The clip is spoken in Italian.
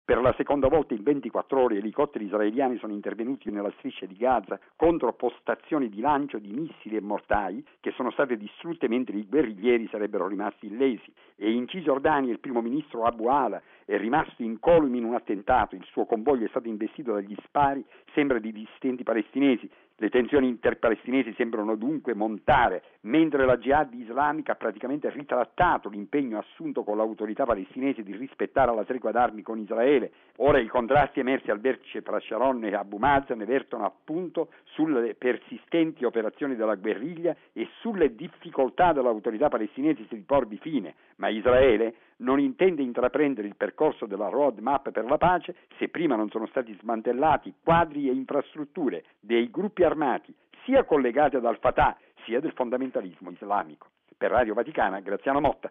Per la seconda volta in 24 ore elicotteri israeliani sono intervenuti nella striscia di Gaza contro postazioni di lancio di missili e mortai che sono state distrutte mentre i guerriglieri sarebbero rimasti illesi. E in Cisgiordania il primo ministro Abu Ala è rimasto incolume in un attentato, il suo convoglio è stato investito dagli spari, sembra di dissidenti palestinesi. Le tensioni interpalestinesi sembrano dunque montare, mentre la Jihad islamica ha praticamente ritrattato l'impegno assunto con l'autorità palestinese di rispettare la tregua d'armi con Israele. Ora i contrasti emersi al vertice tra Sharon e Abu Mazen vertono appunto sulle persistenti operazioni della guerriglia e sulle difficoltà dell'autorità palestinese di porvi fine, ma Israele non intende intraprendere il percorso della roadmap per la pace se prima non sono stati smantellati quadri e infrastrutture dei gruppi armati sia collegati ad Al-Fatah sia del fondamentalismo islamico. Per Radio Vaticana, Graziano Motta.